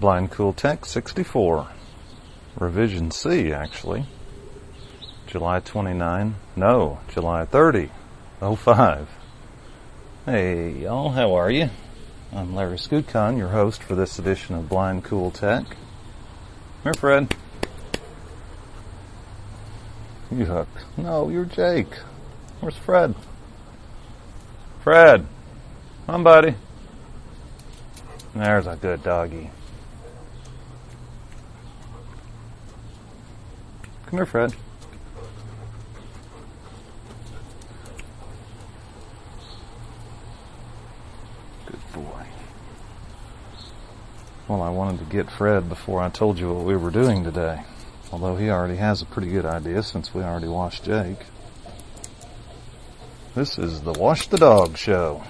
Blind Cool Tech 64. Revision C, actually. July 30, 05. Hey, y'all, how are you? I'm Larry Skutcon, your host for this edition of Blind Cool Tech. Come here, Fred. You hook. No, you're Jake. Where's Fred? Fred! Come on, buddy. There's a good doggy. Come here, Fred. Good boy. Well, I wanted to get Fred before I told you what we were doing today. Although he already has a pretty good idea since we already washed Jake. This is the Wash the Dog show.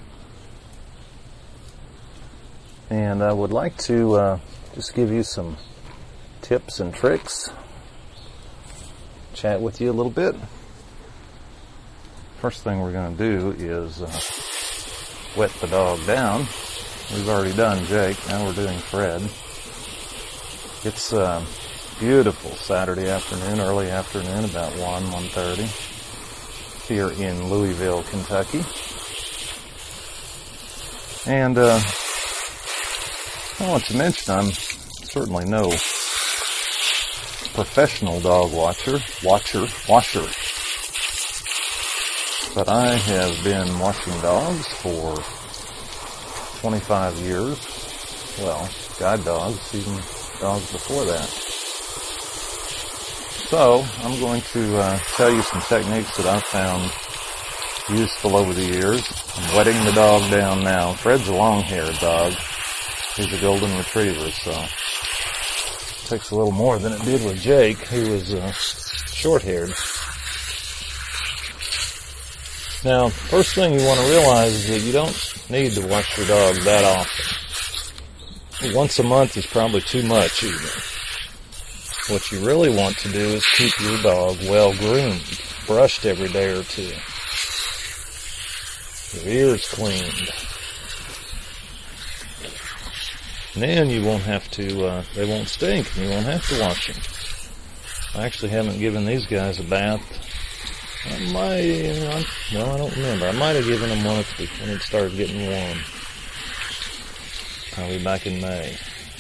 And I would like to just give you some tips and tricks. Chat with you a little bit. First thing we're going to do is wet the dog down. We've already done Jake. Now we're doing Fred. It's beautiful Saturday afternoon, early afternoon, about 1:30 here in Louisville, Kentucky. And I want to mention I'm certainly no professional dog washer, but I have been washing dogs for 25 years. Well, guide dogs, even dogs before that. So, I'm going to tell you some techniques that I've found useful over the years. I'm wetting the dog down now. Fred's a long-haired dog. He's a golden retriever, so it takes a little more than it did with Jake, who was short-haired. Now, first thing you want to realize is that you don't need to wash your dog that often. Once a month is probably too much even. What you really want to do is keep your dog well groomed, brushed every day or two, your ears cleaned. And then you won't have to, they won't stink and you won't have to wash them. I actually haven't given these guys a bath. I don't remember. I might have given them one when it started getting warm. Probably back in May.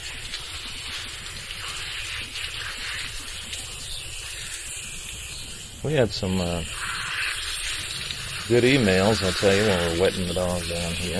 We had some good emails, I'll tell you, while we're wetting the dog down here.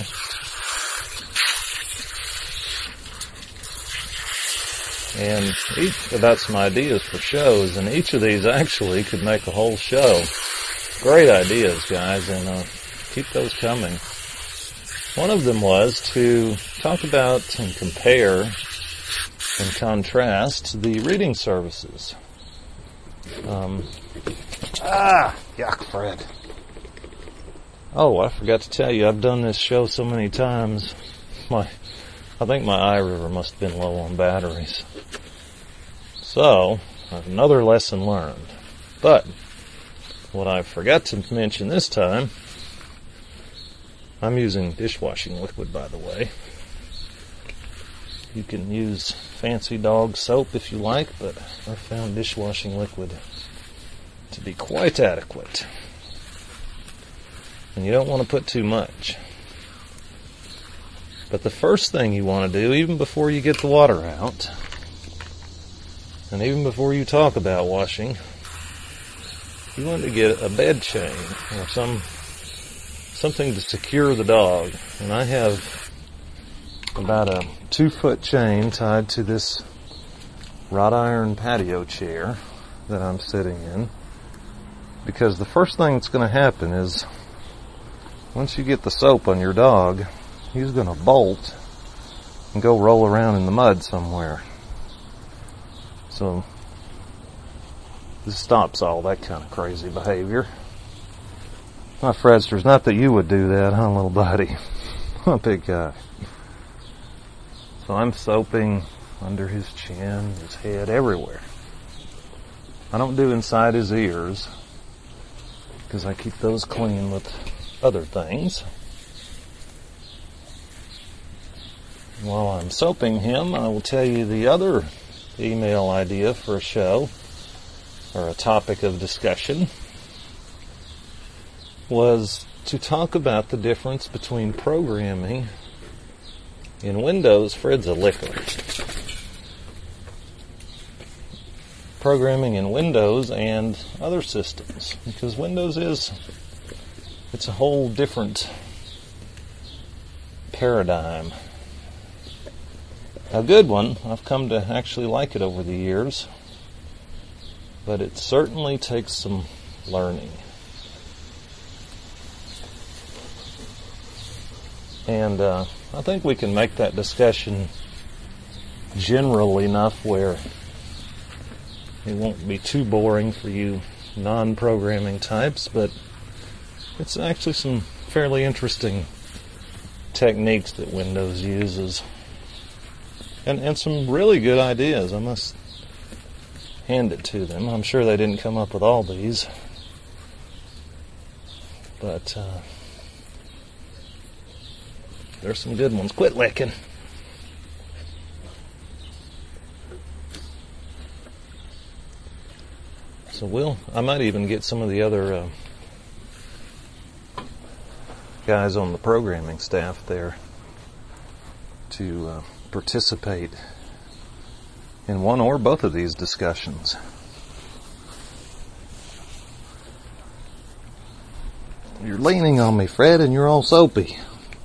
And about some ideas for shows, and each of these actually could make a whole show. Great ideas, guys, and keep those coming. One of them was to talk about and compare and contrast the reading services. Yuck, Fred. Oh, I forgot to tell you, I've done this show so many times. I think my iRiver must have been low on batteries. So, another lesson learned. But, what I forgot to mention this time, I'm using dishwashing liquid, by the way. You can use fancy dog soap if you like, but I found dishwashing liquid to be quite adequate. And you don't want to put too much. But the first thing you want to do, even before you get the water out, and even before you talk about washing, you want to get a bed chain or something to secure the dog. And I have about a 2-foot chain tied to this wrought iron patio chair that I'm sitting in. Because the first thing that's going to happen is once you get the soap on your dog, he's going to bolt and go roll around in the mud somewhere. So this stops all that kind of crazy behavior. My Fredsters, not that you would do that, huh, little buddy? I'm a big guy. So I'm soaping under his chin, his head, everywhere. I don't do inside his ears, because I keep those clean with other things. while I'm soaping him, I will tell you the other email idea for a show, or a topic of discussion, was to talk about the difference between programming in Windows. Fred's a licker. Programming in Windows and other systems, because Windows it's a whole different paradigm. A good one. I've come to actually like it over the years, but it certainly takes some learning. And I think we can make that discussion general enough where it won't be too boring for you non-programming types, but it's actually some fairly interesting techniques that Windows uses. And some really good ideas. I must hand it to them. I'm sure they didn't come up with all these. But there's some good ones. Quit licking. So I might even get some of the other guys on the programming staff there to participate in one or both of these discussions. You're leaning on me, Fred, and you're all soapy.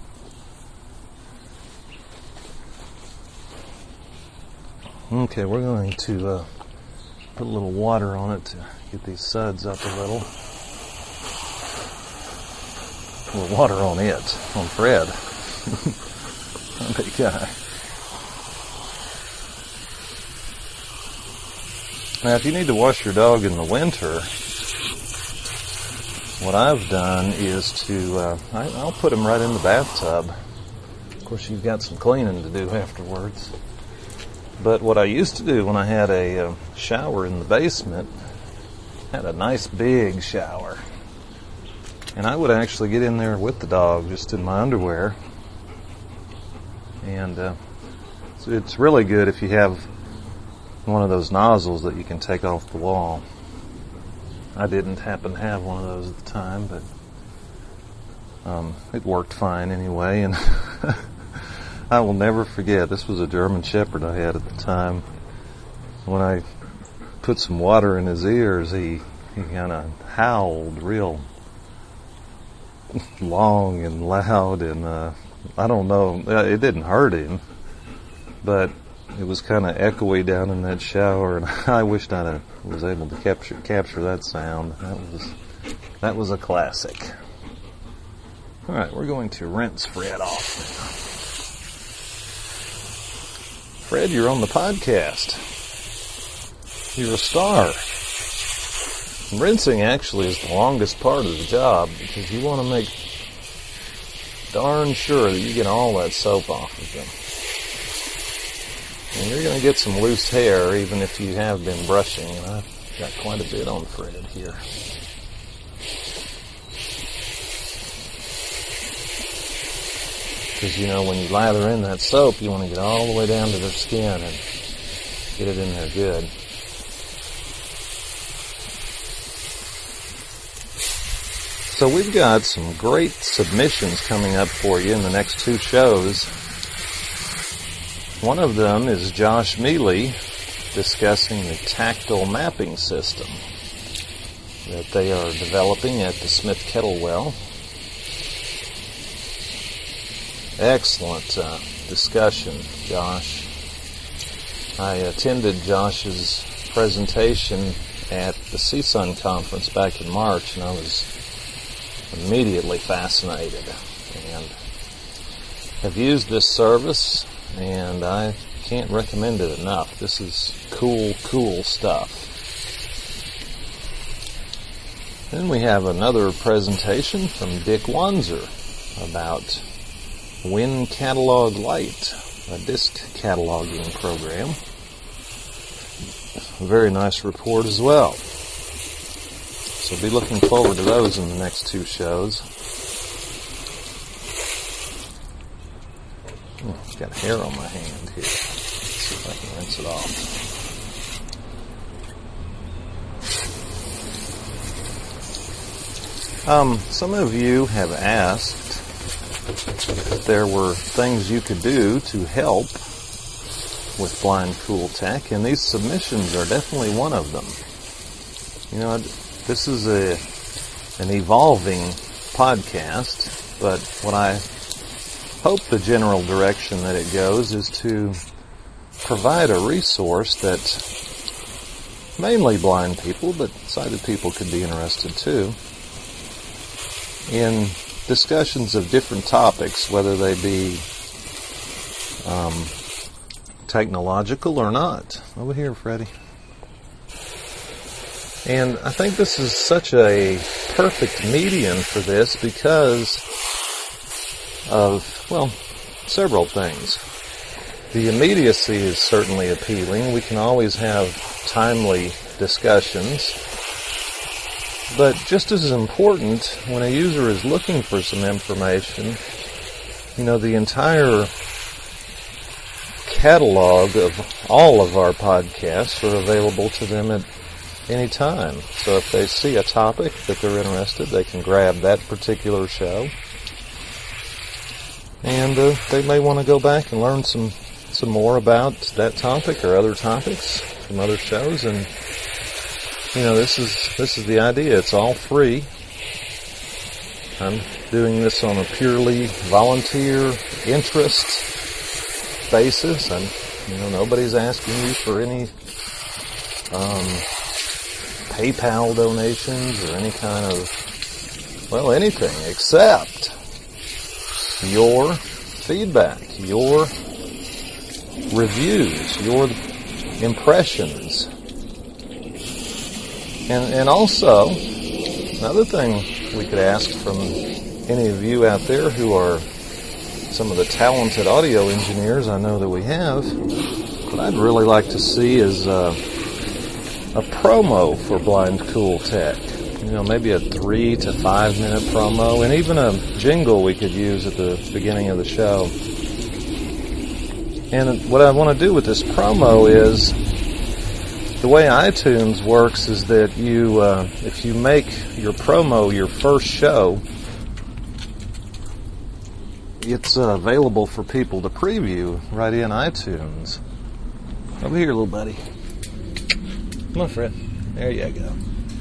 Okay, we're going to put a little water on it to get these suds up a little. A little water on it, on Fred. Big guy. Now, if you need to wash your dog in the winter, what I've done is to, I'll put him right in the bathtub. Of course, you've got some cleaning to do afterwards. But what I used to do when I had a shower in the basement, had a nice big shower, and I would actually get in there with the dog just in my underwear. And so it's really good if you have one of those nozzles that you can take off the wall. I didn't happen to have one of those at the time, but it worked fine anyway. And I will never forget, this was a German Shepherd I had at the time. When I put some water in his ears, he kind of howled real long and loud, and I don't know, it didn't hurt him, but it was kind of echoey down in that shower, and I wished I was able to capture that sound. That was a classic. All right, we're going to rinse Fred off now. Fred, you're on the podcast. You're a star. Rinsing actually is the longest part of the job, because you want to make darn sure that you get all that soap off of them. And you're going to get some loose hair even if you have been brushing, and I've got quite a bit on Fred here. Because, when you lather in that soap, you want to get all the way down to their skin and get it in there good. So we've got some great submissions coming up for you in the next two shows. One of them is Josh Mealy discussing the tactile mapping system that they are developing at the Smith Kettlewell. Excellent discussion, Josh. I attended Josh's presentation at the CSUN conference back in March, and I was immediately fascinated and have used this service, and I can't recommend it enough. This is cool stuff. Then we have another presentation from Dick Wanzer about WinCatalog Lite, a disk cataloging program. A very nice report as well. So be looking forward to those in the next two shows. got hair on my hand here. Let's see if I can rinse it off. Some of you have asked if there were things you could do to help with Blind Cool Tech, and these submissions are definitely one of them. You know, this is an evolving podcast, but what I hope the general direction that it goes is to provide a resource that mainly blind people, but sighted people could be interested too, in discussions of different topics, whether they be technological or not. Over here, Freddie. And I think this is such a perfect medium for this because of, well, several things. The immediacy is certainly appealing. We can always have timely discussions. But just as important, when a user is looking for some information, you know, the entire catalog of all of our podcasts are available to them at any time. So if they see a topic that they're interested, they can grab that particular show. And they may want to go back and learn some more about that topic or other topics from other shows. And you know, this is the idea. It's all free. I'm doing this on a purely volunteer interest basis. Nobody's asking you for any PayPal donations or any kind of, well, anything except your feedback, your reviews, your impressions. And also, another thing we could ask from any of you out there who are some of the talented audio engineers I know that we have, what I'd really like to see is a promo for Blind Cool Tech. You know, maybe a 3 to 5 minute promo, and even a jingle we could use at the beginning of the show. And what I want to do with this promo is, the way iTunes works is that you, if you make your promo your first show, it's available for people to preview right in iTunes. Over here, little buddy. Come on, Fred. There you go.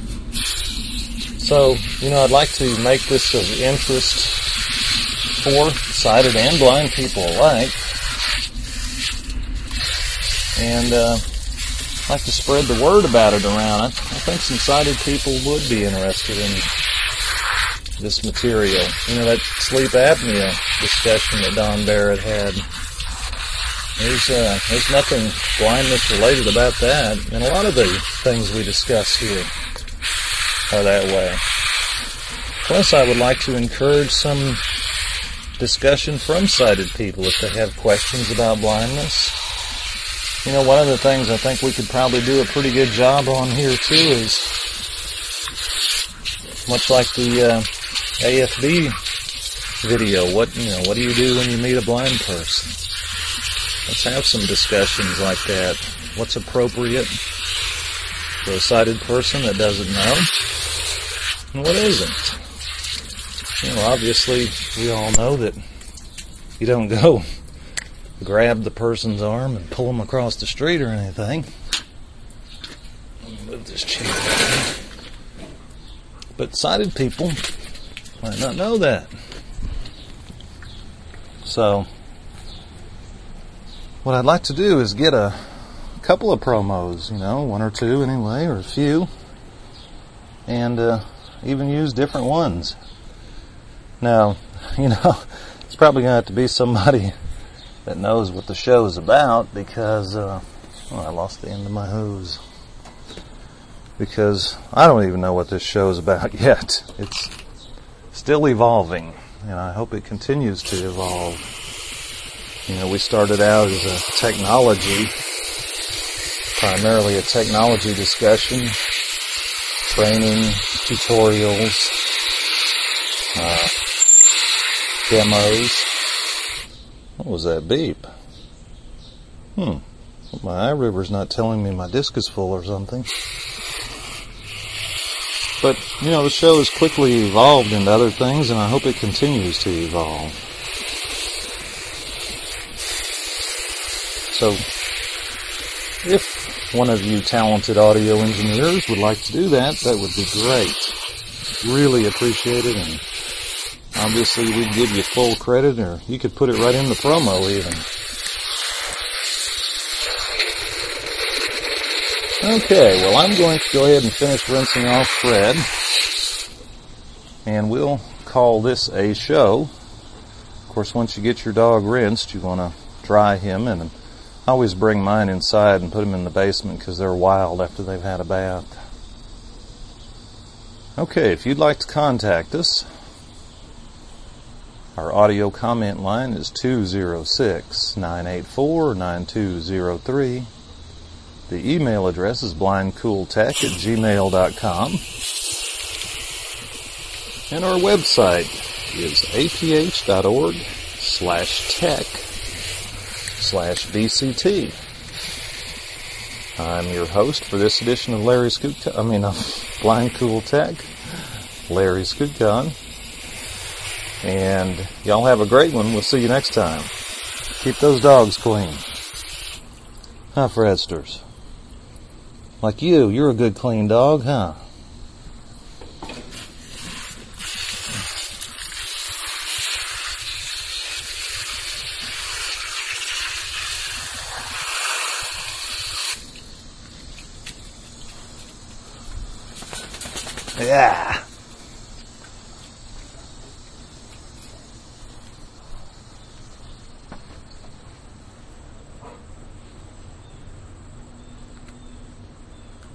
So, you know, I'd like to make this of interest for sighted and blind people alike. And I'd like to spread the word about it around. I think some sighted people would be interested in this material. You know, that sleep apnea discussion that Don Barrett had. There's nothing blindness related about that. And a lot of the things we discuss here are that way. Plus, I would like to encourage some discussion from sighted people if they have questions about blindness. You know, one of the things I think we could probably do a pretty good job on here too is, much like the AFB video, what do you do when you meet a blind person? Let's have some discussions like that. What's appropriate for a sighted person that doesn't know, and what isn't? You know, obviously, we all know that you don't go grab the person's arm and pull them across the street or anything. Let me move this chair. But sighted people might not know that. So, what I'd like to do is get a couple of promos, you know, 1 or 2 anyway, or a few, and even use different ones. Now, you know, it's probably going to have to be somebody that knows what the show is about, because I lost the end of my hose. Because I don't even know what this show is about yet. It's still evolving, and I hope it continues to evolve. You know, we started out as a primarily a technology discussion, training, tutorials, demos. What was that beep? My iRiver's not telling me my disc is full or something. But, the show has quickly evolved into other things, and I hope it continues to evolve. So, if one of you talented audio engineers would like to do that, that would be great. Really appreciate it, and obviously we'd give you full credit, or you could put it right in the promo even. Okay, well, I'm going to go ahead and finish rinsing off Fred, and we'll call this a show. Of course, once you get your dog rinsed, you want to dry him, and I always bring mine inside and put them in the basement because they're wild after they've had a bath. Okay, if you'd like to contact us, our audio comment line is 206-984-9203. The email address is blindcooltech@gmail.com. And our website is aph.org/tech/BCT. I'm your host for this edition of Blind Cool Tech, Larry Skutcon. And y'all have a great one. We'll see you next time. Keep those dogs clean. Huh, Fredsters? Like you're a good clean dog, huh? Yeah.